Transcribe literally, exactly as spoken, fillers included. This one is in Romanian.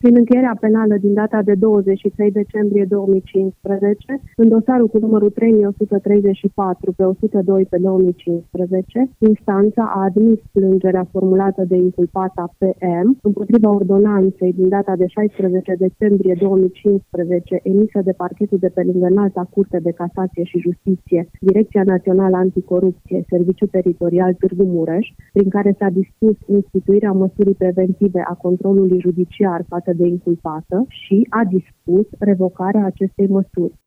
Prin încheierea penală din data de douăzeci și trei decembrie două mii cincisprezece, în dosarul cu numărul trei mii o sută treizeci și patru pe o sută doi pe două mii cincisprezece, instanța a admis plângerea formulată de inculpata P M împotriva ordonanței din data de șaisprezece decembrie două mii cincisprezece emisă de Parchetul de pe lângă Înalta Curte de Casație și Justiție, Direcția Națională Anticorupție, Serviciu Teritorial Târgu Mureș, prin care s-a dispus instituirea măsurii preventive a controlului judiciar față de inculpată și a dispus revocarea acestei măsuri.